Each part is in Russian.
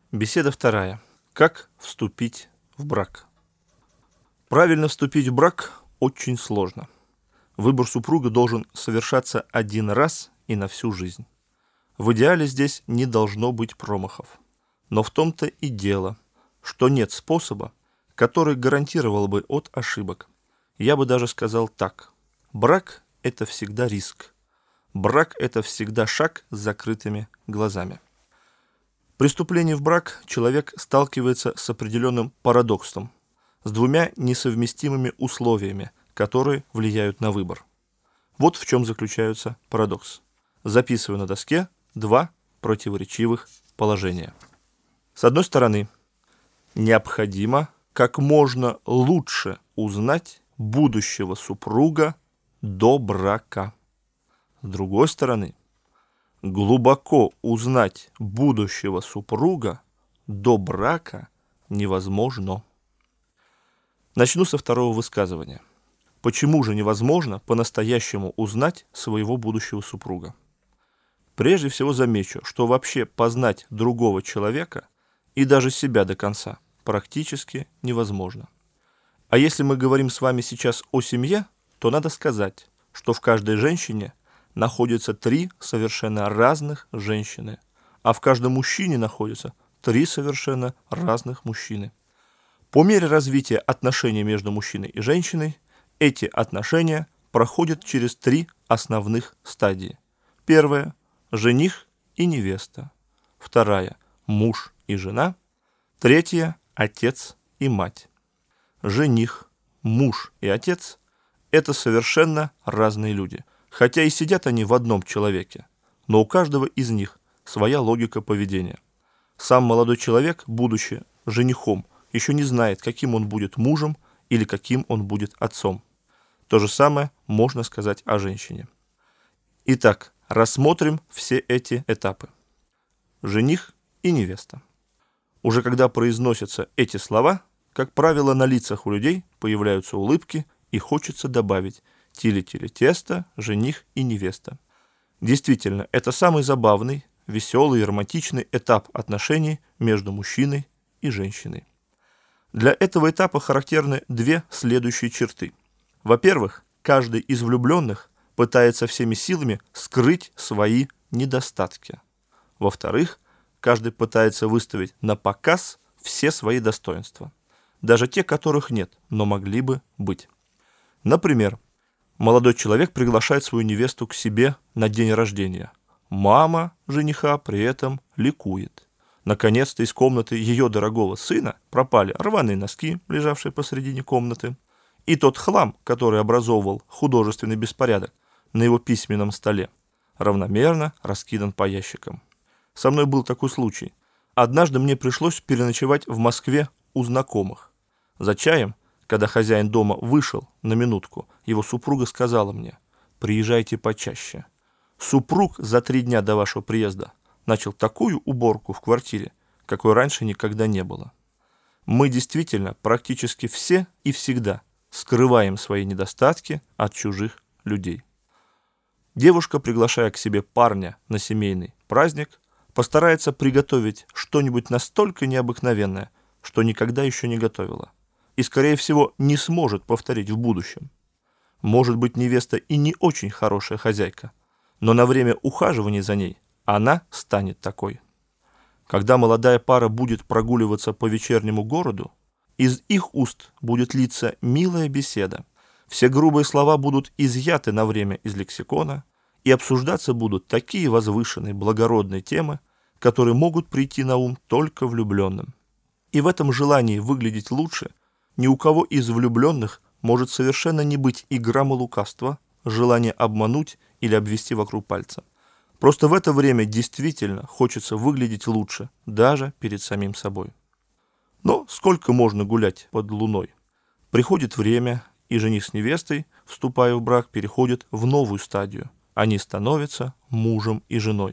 Беседа вторая. Как вступить в брак? Правильно вступить в брак очень сложно. Выбор супруга должен совершаться один раз и на всю жизнь. В идеале здесь не должно быть промахов. Но в том-то и дело, что нет способа, который гарантировал бы от ошибок. Я бы даже сказал так. Брак – это всегда риск. Брак – это всегда шаг с закрытыми глазами. При вступлении в брак человек сталкивается с определенным парадоксом, с двумя несовместимыми условиями, которые влияют на выбор. Вот в чем заключается парадокс. Записываю на доске два противоречивых положения. С одной стороны, необходимо как можно лучше узнать будущего супруга до брака. С другой стороны, глубоко узнать будущего супруга до брака невозможно. Начну со второго высказывания. Почему же невозможно по-настоящему узнать своего будущего супруга? Прежде всего замечу, что вообще познать другого человека и даже себя до конца практически невозможно. А если мы говорим с вами сейчас о семье, то надо сказать, что в каждой женщине находятся три совершенно разных женщины, а в каждом мужчине находятся три совершенно разных мужчины. По мере развития отношений между мужчиной и женщиной, эти отношения проходят через три основных стадии. Первая – жених и невеста. Вторая – муж и жена. Третья – отец и мать. Жених, муж и отец – это совершенно разные люди. Хотя и сидят они в одном человеке, но у каждого из них своя логика поведения. Сам молодой человек, будучи женихом, еще не знает, каким он будет мужем или каким он будет отцом. То же самое можно сказать о женщине. Итак, рассмотрим все эти этапы. Жених и невеста. Уже когда произносятся эти слова, как правило, на лицах у людей появляются улыбки и хочется добавить «тили-тили тесто, жених и невеста». Действительно, это самый забавный, веселый и романтичный этап отношений между мужчиной и женщиной. Для этого этапа характерны две следующие черты. Во-первых, каждый из влюбленных пытается всеми силами скрыть свои недостатки. Во-вторых, каждый пытается выставить на показ все свои достоинства, даже те, которых нет, но могли бы быть. Например, молодой человек приглашает свою невесту к себе на день рождения. Мама жениха при этом ликует. Наконец-то из комнаты ее дорогого сына пропали рваные носки, лежавшие посредине комнаты, и тот хлам, который образовывал художественный беспорядок на его письменном столе, равномерно раскидан по ящикам. Со мной был такой случай. Однажды мне пришлось переночевать в Москве у знакомых. За чаем, когда хозяин дома вышел на минутку, его супруга сказала мне: «Приезжайте почаще. Супруг за 3 дня до вашего приезда начал такую уборку в квартире, какой раньше никогда не было». Мы действительно практически все и всегда скрываем свои недостатки от чужих людей. Девушка, приглашая к себе парня на семейный праздник, постарается приготовить что-нибудь настолько необыкновенное, что никогда еще не готовила, и, скорее всего, не сможет повторить в будущем. Может быть, невеста и не очень хорошая хозяйка, но на время ухаживания за ней она станет такой. Когда молодая пара будет прогуливаться по вечернему городу, из их уст будет литься милая беседа, все грубые слова будут изъяты на время из лексикона, и обсуждаться будут такие возвышенные, благородные темы, которые могут прийти на ум только влюбленным. И в этом желании выглядеть лучше ни у кого из влюбленных может совершенно не быть и грамма лукавства, желание обмануть или обвести вокруг пальца. Просто в это время действительно хочется выглядеть лучше, даже перед самим собой. Но сколько можно гулять под луной? Приходит время, и жених с невестой, вступая в брак, переходят в новую стадию. Они становятся мужем и женой.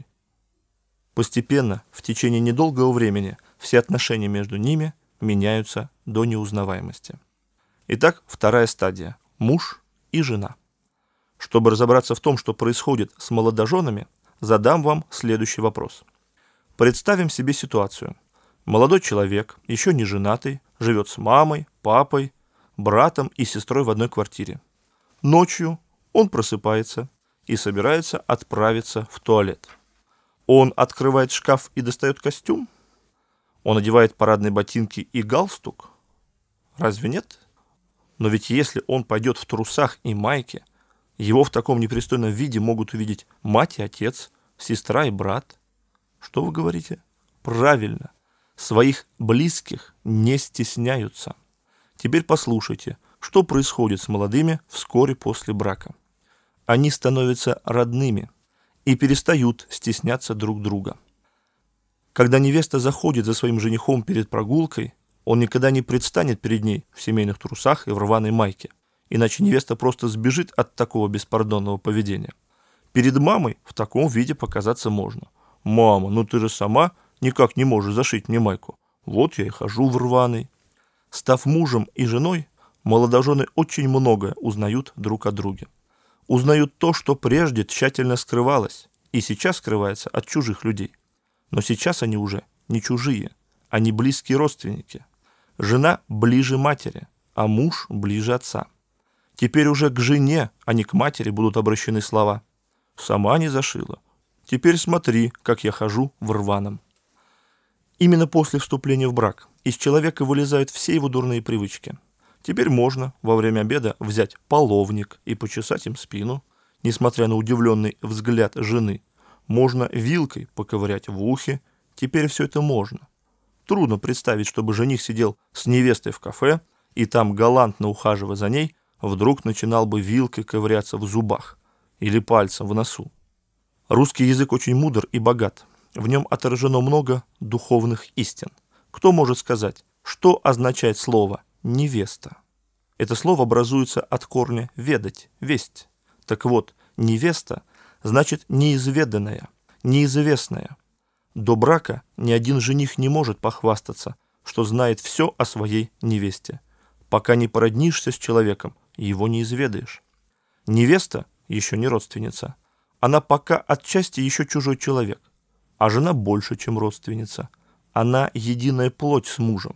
Постепенно, в течение недолгого времени, все отношения между ними меняются до неузнаваемости. Итак, вторая стадия – муж и жена. Чтобы разобраться в том, что происходит с молодоженами, задам вам следующий вопрос. Представим себе ситуацию. Молодой человек, еще не женатый, живет с мамой, папой, братом и сестрой в одной квартире. Ночью он просыпается и собирается отправиться в туалет. Он открывает шкаф и достает костюм? Он одевает парадные ботинки и галстук? Разве нет? Но ведь если он пойдет в трусах и майке, его в таком непристойном виде могут увидеть мать и отец, сестра и брат. Что вы говорите? Правильно. Своих близких не стесняются. Теперь послушайте, что происходит с молодыми вскоре после брака. Они становятся родными и перестают стесняться друг друга. Когда невеста заходит за своим женихом перед прогулкой, он никогда не предстанет перед ней в семейных трусах и в рваной майке, иначе невеста просто сбежит от такого беспардонного поведения. Перед мамой в таком виде показаться можно. «Мама, ну ты же сама никак не можешь зашить мне майку. Вот я и хожу в рваной». Став мужем и женой, молодожены очень многое узнают друг о друге. Узнают то, что прежде тщательно скрывалось, и сейчас скрывается от чужих людей. Но сейчас они уже не чужие, они близкие родственники. Жена ближе матери, а муж ближе отца. Теперь уже к жене, а не к матери будут обращены слова. «Сама не зашила. Теперь смотри, как я хожу в рваном». Именно после вступления в брак из человека вылезают все его дурные привычки. Теперь можно во время обеда взять половник и почесать им спину, несмотря на удивленный взгляд жены. Можно вилкой поковырять в ухе. Теперь все это можно. Трудно представить, чтобы жених сидел с невестой в кафе и там, галантно ухаживая за ней, вдруг начинал бы вилкой ковыряться в зубах или пальцем в носу. Русский язык очень мудр и богат. В нем отражено много духовных истин. Кто может сказать, что означает слово «невеста»? Это слово образуется от корня «ведать», «весть». Так вот, невеста значит неизведанная, неизвестная. До брака ни один жених не может похвастаться, что знает все о своей невесте. Пока не породнишься с человеком, его не изведаешь. Невеста еще не родственница. Она пока отчасти еще чужой человек. А жена больше, чем родственница. Она единая плоть с мужем.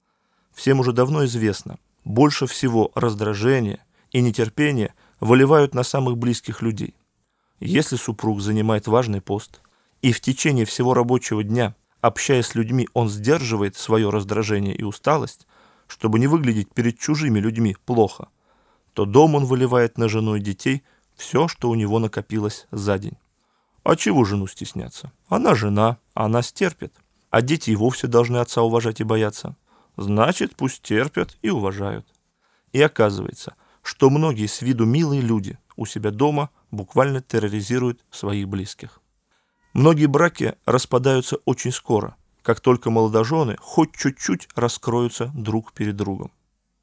Всем уже давно известно, больше всего раздражения и нетерпения выливают на самых близких людей. Если супруг занимает важный пост, и в течение всего рабочего дня, общаясь с людьми, он сдерживает свое раздражение и усталость, чтобы не выглядеть перед чужими людьми плохо, то дом он выливает на жену и детей все, что у него накопилось за день. А чего жену стесняться? Она жена, она стерпит. А дети и вовсе должны отца уважать и бояться. Значит, пусть терпят и уважают. И оказывается, что многие с виду милые люди у себя дома буквально терроризируют своих близких. Многие браки распадаются очень скоро, как только молодожены хоть чуть-чуть раскроются друг перед другом.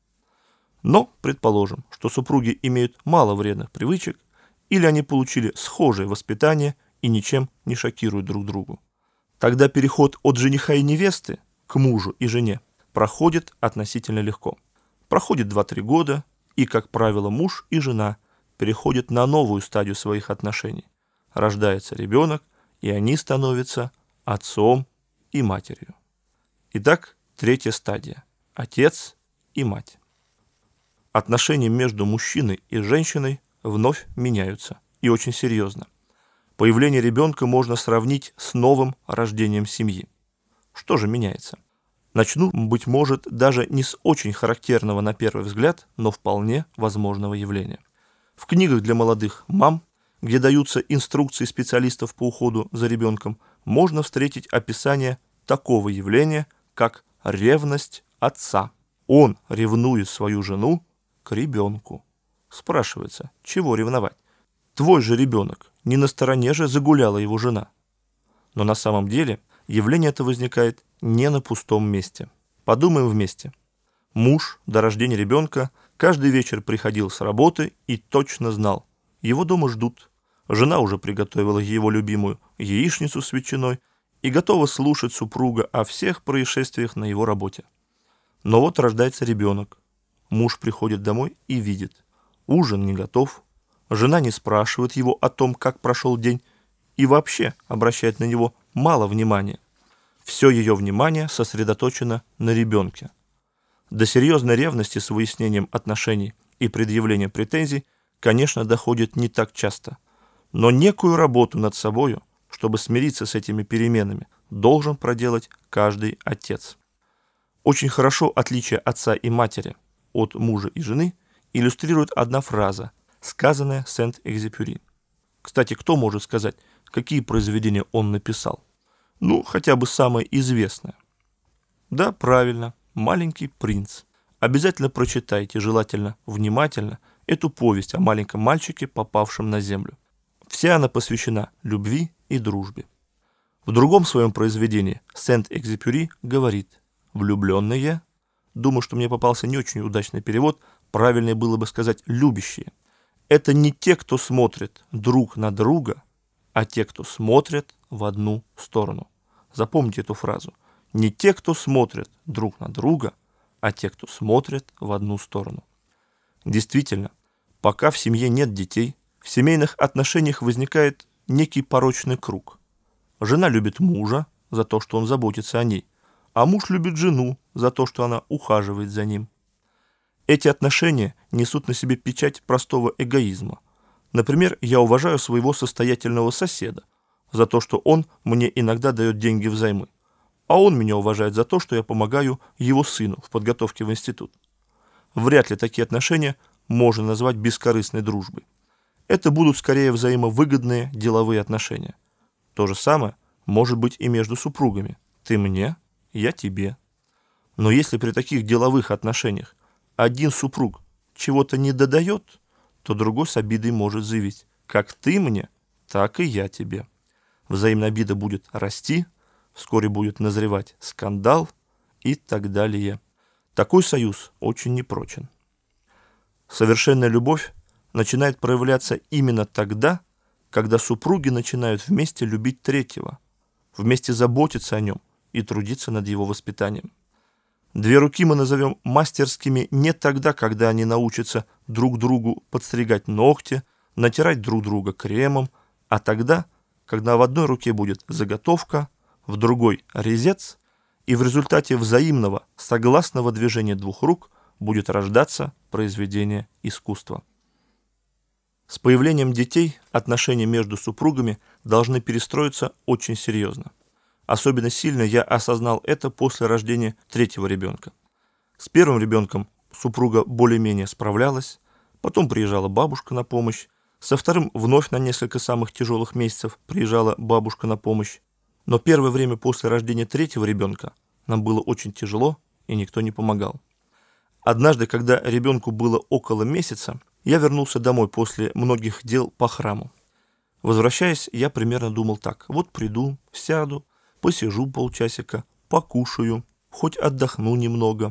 Но предположим, что супруги имеют мало вредных привычек, или они получили схожее воспитание и ничем не шокируют друг другу. Тогда переход от жениха и невесты к мужу и жене проходит относительно легко. Проходит 2-3 года, и, как правило, муж и жена переходят на новую стадию своих отношений. Рождается ребенок, и они становятся отцом и матерью. Итак, 3-я стадия – отец и мать. Отношения между мужчиной и женщиной вновь меняются, и очень серьезно. Появление ребенка можно сравнить с новым рождением семьи. Что же меняется? Начну, быть может, даже не с очень характерного на первый взгляд, но вполне возможного явления. В книгах для молодых мам, где даются инструкции специалистов по уходу за ребенком, можно встретить описание такого явления, как ревность отца. Он ревнует свою жену к ребенку. Спрашивается, чего ревновать? Твой же ребенок, не на стороне же загуляла его жена. Но на самом деле явление это возникает не на пустом месте. Подумаем вместе. Муж до рождения ребенка каждый вечер приходил с работы и точно знал, его дома ждут. Жена уже приготовила его любимую яичницу с ветчиной и готова слушать супруга о всех происшествиях на его работе. Но вот рождается ребенок. Муж приходит домой и видит. Ужин не готов. Жена не спрашивает его о том, как прошел день, и вообще обращает на него мало внимания. Все ее внимание сосредоточено на ребенке. До серьезной ревности с выяснением отношений и предъявлением претензий, конечно, доходит не так часто. Но некую работу над собою, чтобы смириться с этими переменами, должен проделать каждый отец. Очень хорошо отличие отца и матери от мужа и жены иллюстрирует одна фраза, сказанная Сент-Экзюпери. Кстати, кто может сказать, какие произведения он написал? Ну, хотя бы самое известное. Да, правильно, «Маленький принц». Обязательно прочитайте, желательно внимательно, эту повесть о маленьком мальчике, попавшем на землю. Вся она посвящена любви и дружбе. В другом своем произведении Сент-Экзюпери говорит: «Влюбленные», думаю, что мне попался не очень удачный перевод, правильнее было бы сказать «любящие». Это не те, кто смотрит друг на друга, а те, кто смотрят в одну сторону. Запомните эту фразу. Не те, кто смотрят друг на друга, а те, кто смотрят в одну сторону. Действительно, пока в семье нет детей, в семейных отношениях возникает некий порочный круг. Жена любит мужа за то, что он заботится о ней, а муж любит жену за то, что она ухаживает за ним. Эти отношения несут на себе печать простого эгоизма. Например, я уважаю своего состоятельного соседа за то, что он мне иногда дает деньги взаймы, а он меня уважает за то, что я помогаю его сыну в подготовке в институт. Вряд ли такие отношения можно назвать бескорыстной дружбой. Это будут скорее взаимовыгодные деловые отношения. То же самое может быть и между супругами. Ты мне, я тебе. Но если при таких деловых отношениях один супруг чего-то не додает, то другой с обидой может заявить: как ты мне, так и я тебе. Взаимная обида будет расти, вскоре будет назревать скандал и так далее. Такой союз очень непрочен. Совершенная любовь начинает проявляться именно тогда, когда супруги начинают вместе любить третьего, вместе заботиться о нем и трудиться над его воспитанием. Две руки мы назовем мастерскими не тогда, когда они научатся друг другу подстригать ногти, натирать друг друга кремом, а тогда, когда в одной руке будет заготовка, в другой резец, и в результате взаимного согласного движения двух рук будет рождаться произведение искусства. С появлением детей отношения между супругами должны перестроиться очень серьезно. Особенно сильно я осознал это после рождения третьего ребенка. С первым ребенком супруга более-менее справлялась, потом приезжала бабушка на помощь, со вторым вновь на несколько самых тяжелых месяцев приезжала бабушка на помощь. Но первое время после рождения третьего ребенка нам было очень тяжело, и никто не помогал. Однажды, когда ребенку было около месяца, я вернулся домой после многих дел по храму. Возвращаясь, я примерно думал так: вот приду, сяду, посижу полчасика, покушаю, хоть отдохну немного.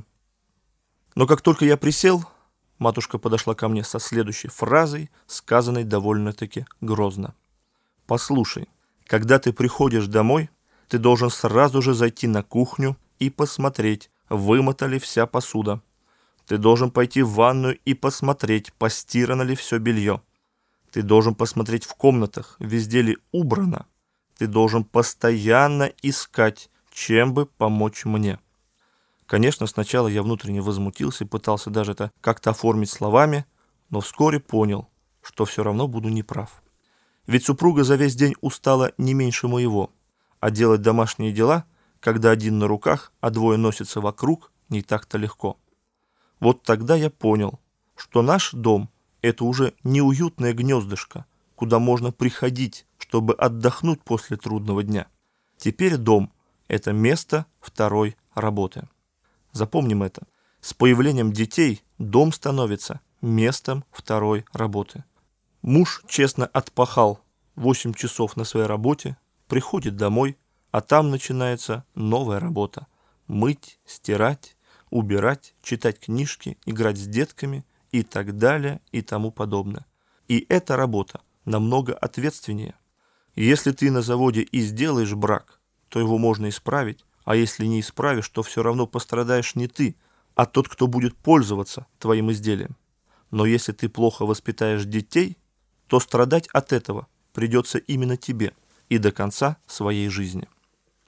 Но как только я присел, матушка подошла ко мне со следующей фразой, сказанной довольно-таки грозно. «Послушай, когда ты приходишь домой, ты должен сразу же зайти на кухню и посмотреть, вымыта ли вся посуда. Ты должен пойти в ванную и посмотреть, постирано ли все белье. Ты должен посмотреть в комнатах, везде ли убрано. Ты должен постоянно искать, чем бы помочь мне». Конечно, сначала я внутренне возмутился и пытался даже это как-то оформить словами, но вскоре понял, что все равно буду неправ. Ведь супруга за весь день устала не меньше моего, а делать домашние дела, когда один на руках, а двое носятся вокруг, не так-то легко. Вот тогда я понял, что наш дом — это уже не уютное гнездышко, куда можно приходить, чтобы отдохнуть после трудного дня. Теперь дом — это место второй работы. Запомним это. С появлением детей дом становится местом второй работы. Муж честно отпахал 8 часов на своей работе, приходит домой, а там начинается новая работа. Мыть, стирать, убирать, читать книжки, играть с детками и так далее и тому подобное. И эта работа намного ответственнее. Если ты на заводе и сделаешь брак, то его можно исправить, а если не исправишь, то все равно пострадаешь не ты, а тот, кто будет пользоваться твоим изделием. Но если ты плохо воспитаешь детей, то страдать от этого придется именно тебе и до конца своей жизни.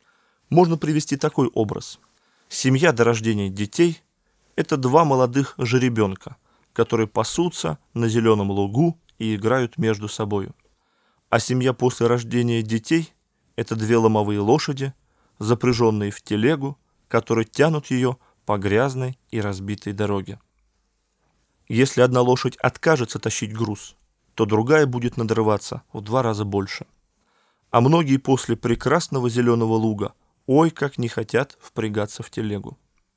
Можно привести такой образ. Семья до рождения детей – это два молодых жеребенка, которые пасутся на зеленом лугу и играют между собою. А семья после рождения детей – это две ломовые лошади, запряженные в телегу, которые тянут ее по грязной и разбитой дороге. Если одна лошадь откажется тащить груз, то другая будет надрываться в 2 раза больше. А многие после прекрасного зеленого луга ой, как не хотят впрягаться в телегу.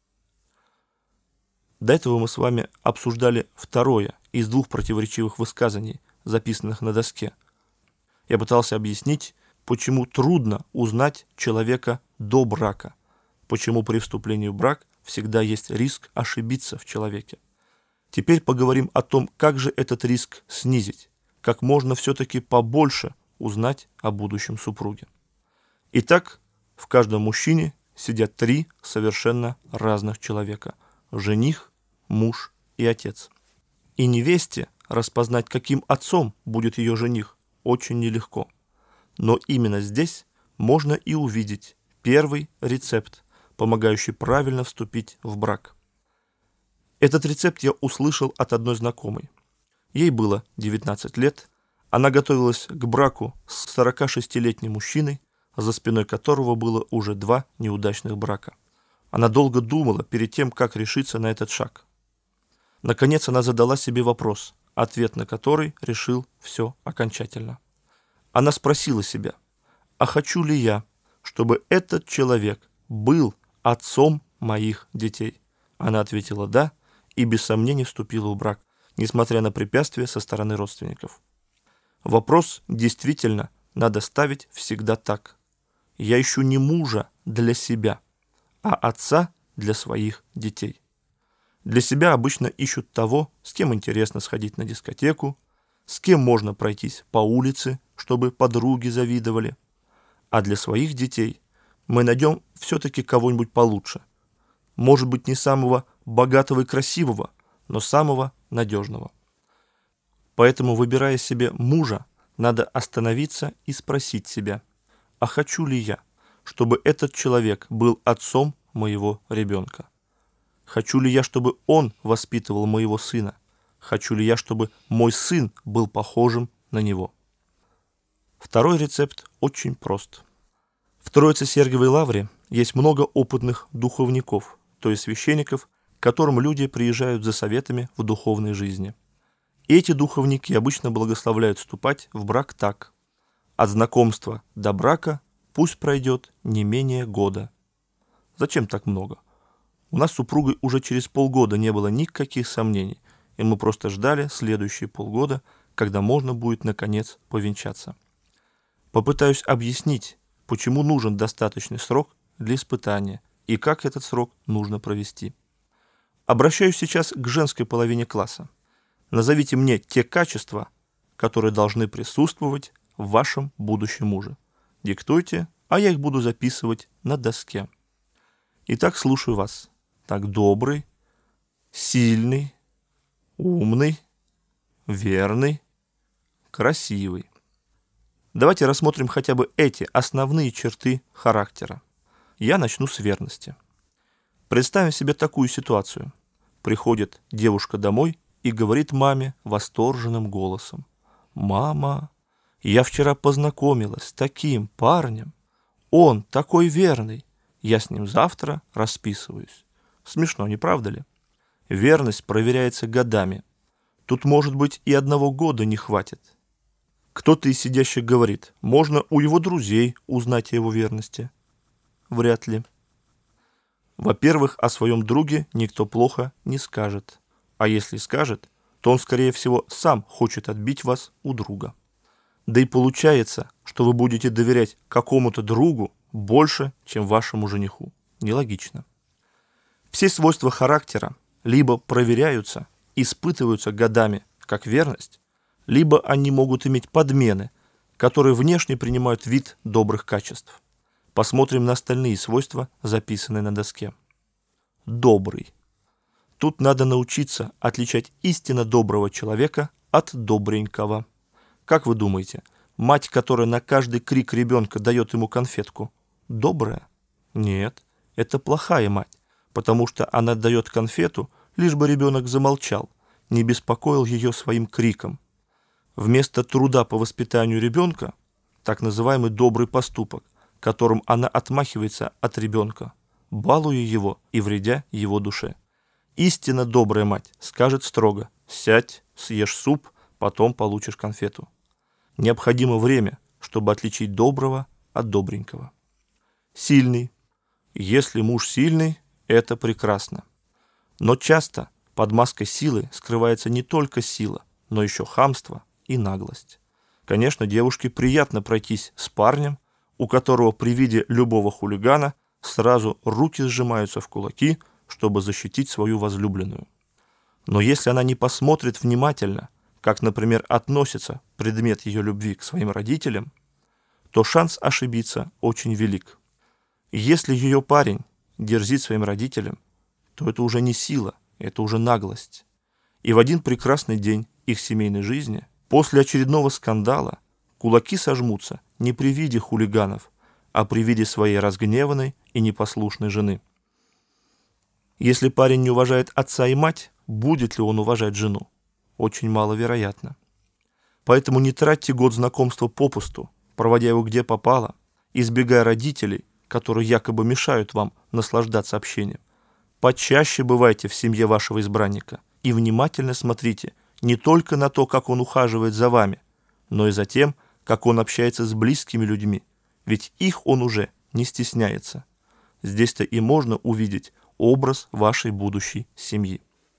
До этого мы с вами обсуждали второе из 2 противоречивых высказаний, записанных на доске. Я пытался объяснить, почему трудно узнать человека до брака, почему при вступлении в брак всегда есть риск ошибиться в человеке. Теперь поговорим о том, как же этот риск снизить, как можно все-таки побольше узнать о будущем супруге. Итак, в каждом мужчине сидят 3 совершенно разных человека – жених, муж и отец. И невесте распознать, каким отцом будет ее жених, очень нелегко. Но именно здесь можно и увидеть первый рецепт, помогающий правильно вступить в брак. Этот рецепт я услышал от одной знакомой. Ей было 19 лет, она готовилась к браку с 46-летним мужчиной, за спиной которого было уже 2 неудачных брака. Она долго думала перед тем, как решиться на этот шаг. Наконец она задала себе вопрос, ответ на который решил все окончательно. Она спросила себя, а хочу ли я, чтобы этот человек был отцом моих детей? Она ответила «да» и без сомнений вступила в брак, несмотря на препятствия со стороны родственников. Вопрос действительно надо ставить всегда так. Я ищу не мужа для себя, а отца для своих детей. Для себя обычно ищут того, с кем интересно сходить на дискотеку, с кем можно пройтись по улице, чтобы подруги завидовали. А для своих детей мы найдем все-таки кого-нибудь получше. Может быть, не самого богатого и красивого, но самого надежного. Поэтому, выбирая себе мужа, надо остановиться и спросить себя, а хочу ли я, чтобы этот человек был отцом моего ребенка? Хочу ли я, чтобы он воспитывал моего сына? Хочу ли я, чтобы мой сын был похожим на него? Второй рецепт очень прост. В Троице-Сергиевой лавре есть много опытных духовников, то есть священников, к которым люди приезжают за советами в духовной жизни. И эти духовники обычно благословляют вступать в брак так. От знакомства до брака пусть пройдет не менее года. Зачем так много? У нас с супругой уже через полгода не было никаких сомнений, и мы просто ждали следующие полгода, когда можно будет, наконец, повенчаться. Попытаюсь объяснить, почему нужен достаточный срок для испытания и как этот срок нужно провести. Обращаюсь сейчас к женской половине класса. Назовите мне те качества, которые должны присутствовать в вашем будущем муже. Диктуйте, а я их буду записывать на доске. Итак, слушаю вас. Так, добрый, сильный, умный, верный, красивый. Давайте рассмотрим хотя бы эти основные черты характера. Я начну с верности. Представим себе такую ситуацию. Приходит девушка домой и говорит маме восторженным голосом: «Мама, я вчера познакомилась с таким парнем. Он такой верный. Я с ним завтра расписываюсь». Смешно, не правда ли? Верность проверяется годами. Тут, может быть, и 1 года не хватит. Кто-то из сидящих говорит: можно у его друзей узнать о его верности. Вряд ли. Во-первых, о своем друге никто плохо не скажет. А если скажет, то он, скорее всего, сам хочет отбить вас у друга. Да и получается, что вы будете доверять какому-то другу больше, чем вашему жениху. Нелогично. Все свойства характера либо проверяются, испытываются годами, как верность, либо они могут иметь подмены, которые внешне принимают вид добрых качеств. Посмотрим на остальные свойства, записанные на доске. Добрый. Тут надо научиться отличать истинно доброго человека от добренького. Как вы думаете, мать, которая на каждый крик ребенка дает ему конфетку, добрая? Нет, это плохая мать, потому что она дает конфету, лишь бы ребенок замолчал, не беспокоил ее своим криком. Вместо труда по воспитанию ребенка, так называемый добрый поступок, которым она отмахивается от ребенка, балуя его и вредя его душе. Истинно добрая мать скажет строго: «Сядь, съешь суп, потом получишь конфету». Необходимо время, чтобы отличить доброго от добренького. Сильный. Если муж сильный, это прекрасно. Но часто под маской силы скрывается не только сила, но еще хамство и наглость. Конечно, девушке приятно пройтись с парнем, у которого при виде любого хулигана сразу руки сжимаются в кулаки, чтобы защитить свою возлюбленную. Но если она не посмотрит внимательно, как, например, относится предмет ее любви к своим родителям, то шанс ошибиться очень велик. Если ее парень дерзит своим родителям, то это уже не сила, это уже наглость. И в один прекрасный день их семейной жизни, после очередного скандала, кулаки сожмутся не при виде хулиганов, а при виде своей разгневанной и непослушной жены. Если парень не уважает отца и мать, будет ли он уважать жену? Очень маловероятно. Поэтому не тратьте год знакомства попусту, проводя его где попало, избегая родителей, которые якобы мешают вам наслаждаться общением. Почаще бывайте в семье вашего избранника и внимательно смотрите не только на то, как он ухаживает за вами, но и за тем, как он общается с близкими людьми, ведь их он уже не стесняется. Здесь-то и можно увидеть образ вашей будущей семьи.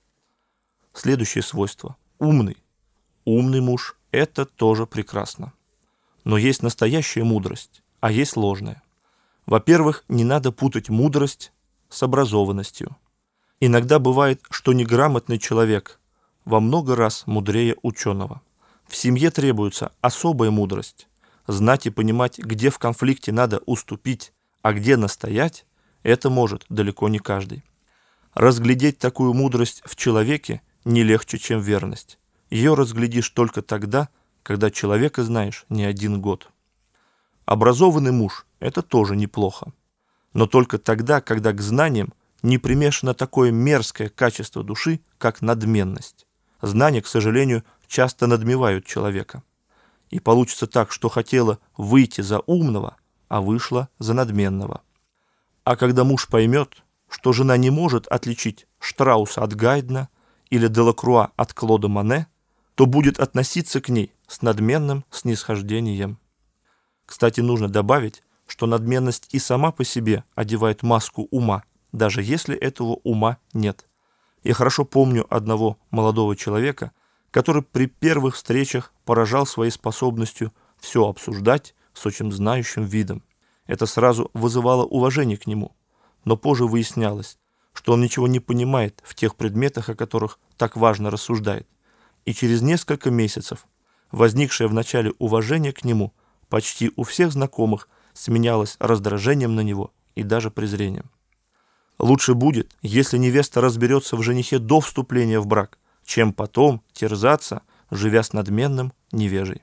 Следующее свойство – умный. Умный муж – это тоже прекрасно. Но есть настоящая мудрость, а есть ложная. Во-первых, не надо путать мудрость с образованностью. Иногда бывает, что неграмотный человек во много раз мудрее ученого. В семье требуется особая мудрость. Знать и понимать, где в конфликте надо уступить, а где настоять, это может далеко не каждый. Разглядеть такую мудрость в человеке не легче, чем верность. Ее разглядишь только тогда, когда человека знаешь не один год. Образованный муж – это тоже неплохо. Но только тогда, когда к знаниям не примешано такое мерзкое качество души, как надменность. Знания, к сожалению, часто надмевают человека. И получится так, что хотела выйти за умного, а вышла за надменного. А когда муж поймет, что жена не может отличить Штрауса от Гайдна или Делакруа от Клода Моне, то будет относиться к ней с надменным снисхождением. Кстати, нужно добавить, что надменность и сама по себе одевает маску ума, даже если этого ума нет. Я хорошо помню одного молодого человека, который при первых встречах поражал своей способностью все обсуждать с очень знающим видом. Это сразу вызывало уважение к нему, но позже выяснялось, что он ничего не понимает в тех предметах, о которых так важно рассуждает. И через несколько месяцев возникшее вначале уважение к нему почти у всех знакомых сменялось раздражением на него и даже презрением. Лучше будет, если невеста разберется в женихе до вступления в брак, чем потом терзаться, живя с надменным невежей.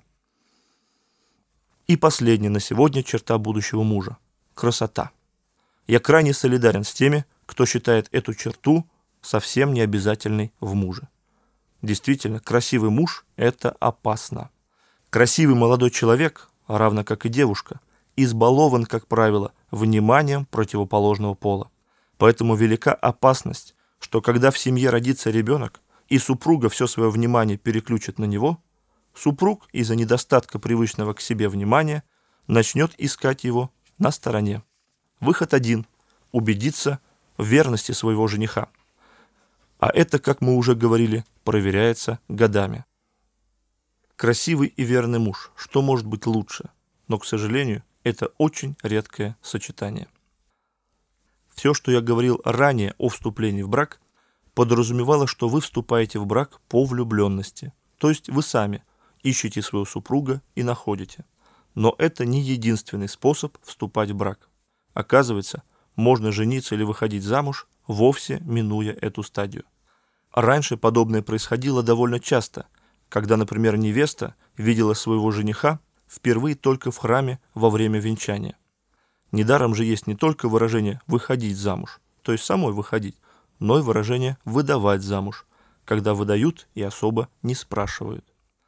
И последняя на сегодня черта будущего мужа – красота. Я крайне солидарен с теми, кто считает эту черту совсем не обязательной в муже. Действительно, красивый муж – это опасно. Красивый молодой человек, равно как и девушка, избалован, как правило, вниманием противоположного пола. Поэтому велика опасность, что когда в семье родится ребенок, и супруга все свое внимание переключит на него, супруг из-за недостатка привычного к себе внимания начнет искать его на стороне. Выход один – убедиться в верности своего жениха. А это, как мы уже говорили, проверяется годами. Красивый и верный муж, что может быть лучше? Но, к сожалению, это очень редкое сочетание. Все, что я говорил ранее о вступлении в брак, подразумевало, что вы вступаете в брак по влюбленности, то есть вы сами ищете своего супруга и находите. Но это не единственный способ вступать в брак. Оказывается, можно жениться или выходить замуж, вовсе минуя эту стадию. Раньше подобное происходило довольно часто, когда, например, невеста видела своего жениха впервые только в храме во время венчания. Недаром же есть не только выражение «выходить замуж», то есть самой выходить, но и выражение «выдавать замуж», когда выдают и особо не спрашивают.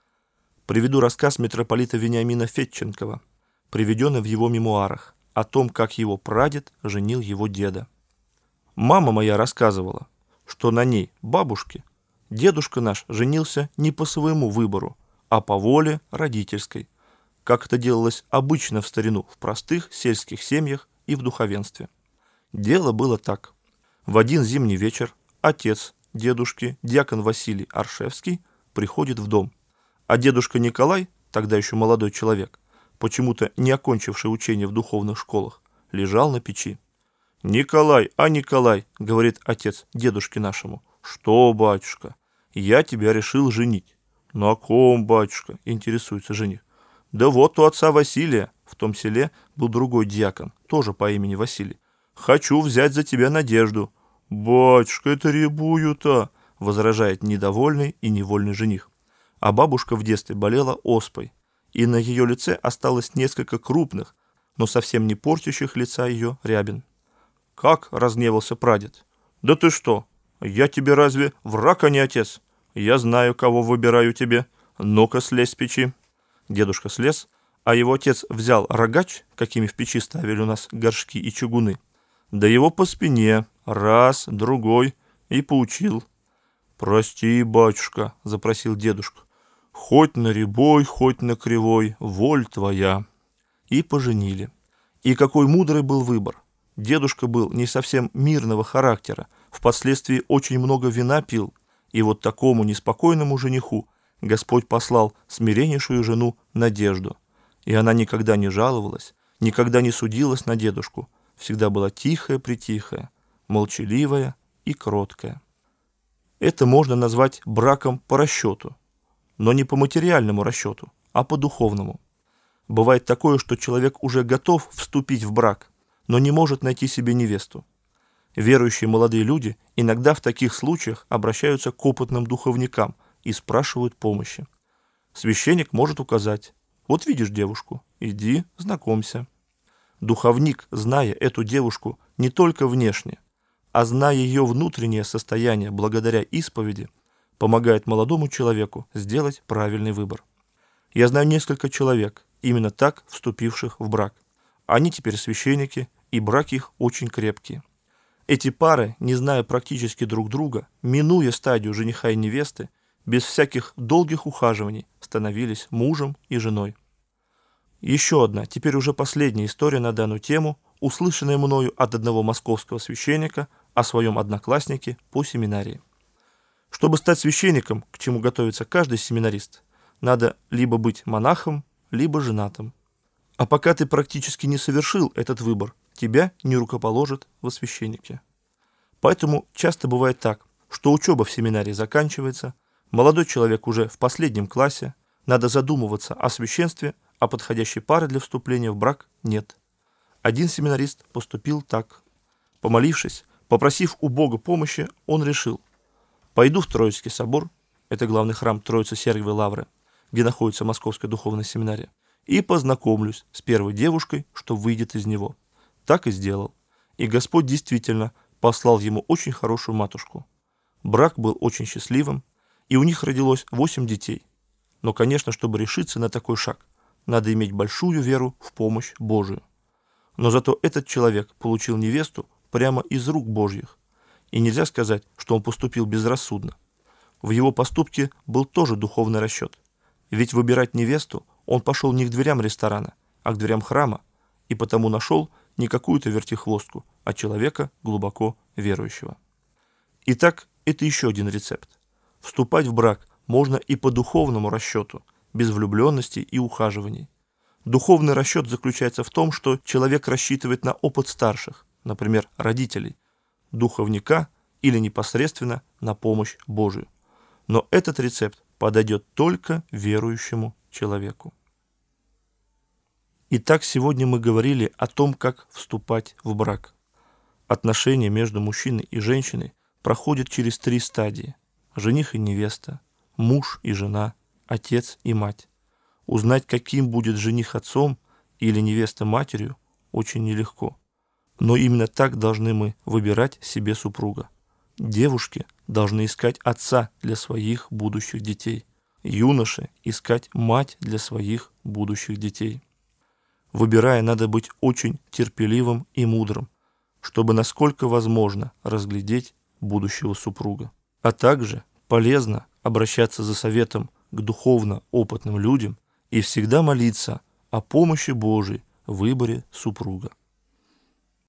Приведу рассказ митрополита Вениамина Федченкова, приведенный в его мемуарах, о том, как его прадед женил его деда. Мама моя рассказывала, что на ней, бабушке, дедушка наш женился не по своему выбору, а по воле родительской, как это делалось обычно в старину в простых сельских семьях и в духовенстве. Дело было так. В один зимний вечер отец дедушки, дьякон Василий Аршевский, приходит в дом, а дедушка Николай, тогда еще молодой человек, почему-то не окончивший учение в духовных школах, лежал на печи. «Николай, Николай», — говорит отец дедушке нашему, — «что, батюшка, я тебя решил женить». «На ком, батюшка?» — интересуется жених. «Да вот у отца Василия, в том селе был другой дьякон, тоже по имени Василий. Хочу взять за тебя Надежду». «Батюшка, это рябую-то», — возражает недовольный и невольный жених. А бабушка в детстве болела оспой, и на ее лице осталось несколько крупных, но совсем не портящих лица ее рябин. «Как?» — разгневался прадед. «Да ты что? Я тебе разве враг, а не отец? Я знаю, кого выбираю тебе. Ну-ка, слезь с печи». Дедушка слез, а его отец взял рогач, какими в печи ставили у нас горшки и чугуны, да его по спине, раз, другой, и поучил. «Прости, батюшка», — запросил дедушка, — «хоть на рябой, хоть на кривой, воль твоя». И поженили. И какой мудрый был выбор. Дедушка был не совсем мирного характера, впоследствии очень много вина пил, и вот такому неспокойному жениху Господь послал смиреннейшую жену Надежду. И она никогда не жаловалась, никогда не судилась на дедушку, всегда была тихая-притихая, молчаливая и кроткая. Это можно назвать браком по расчету, но не по материальному расчету, а по духовному. Бывает такое, что человек уже готов вступить в брак, но не может найти себе невесту. Верующие молодые люди иногда в таких случаях обращаются к опытным духовникам и спрашивают помощи. Священник может указать: «Вот видишь девушку, иди, знакомься». Духовник, зная эту девушку не только внешне, а зная ее внутреннее состояние благодаря исповеди, помогает молодому человеку сделать правильный выбор. Я знаю несколько человек, именно так вступивших в брак. Они теперь священники, и браки их очень крепкие. Эти пары, не зная практически друг друга, минуя стадию жениха и невесты, без всяких долгих ухаживаний становились мужем и женой. Еще одна, теперь уже последняя история на данную тему, услышанная мною от одного московского священника о своем однокласснике по семинарии. Чтобы стать священником, к чему готовится каждый семинарист, надо либо быть монахом, либо женатым. А пока ты практически не совершил этот выбор, тебя не рукоположат во священнике. Поэтому часто бывает так, что учеба в семинарии заканчивается, молодой человек уже в последнем классе, надо задумываться о священстве, а подходящей пары для вступления в брак нет. Один семинарист поступил так. Помолившись, попросив у Бога помощи, он решил: пойду в Троицкий собор, это главный храм Троицы Сергиевой Лавры, где находится Московская духовная семинария, и познакомлюсь с первой девушкой, что выйдет из него. Так и сделал. И Господь действительно послал ему очень хорошую матушку. Брак был очень счастливым, и у них родилось 8 детей. Но, конечно, чтобы решиться на такой шаг, надо иметь большую веру в помощь Божию. Но зато этот человек получил невесту прямо из рук Божьих. И нельзя сказать, что он поступил безрассудно. В его поступке был тоже духовный расчет. Ведь выбирать невесту он пошел не к дверям ресторана, а к дверям храма, и потому нашел не какую-то вертихвостку, а человека глубоко верующего. Итак, это еще один рецепт. Вступать в брак можно и по духовному расчету, без влюбленности и ухаживаний. Духовный расчет заключается в том, что человек рассчитывает на опыт старших, например, родителей, духовника или непосредственно на помощь Божию. Но этот рецепт подойдет только верующему человеку. Итак, сегодня мы говорили о том, как вступать в брак. Отношения между мужчиной и женщиной проходят через 3 стадии: жених и невеста, муж и жена, отец и мать. Узнать, каким будет жених отцом или невеста матерью, очень нелегко. Но именно так должны мы выбирать себе супруга. Девушки должны искать отца для своих будущих детей. Юноши искать мать для своих будущих детей. Выбирая, надо быть очень терпеливым и мудрым, чтобы насколько возможно разглядеть будущего супруга. А также полезно обращаться за советом к духовно опытным людям и всегда молиться о помощи Божией в выборе супруга.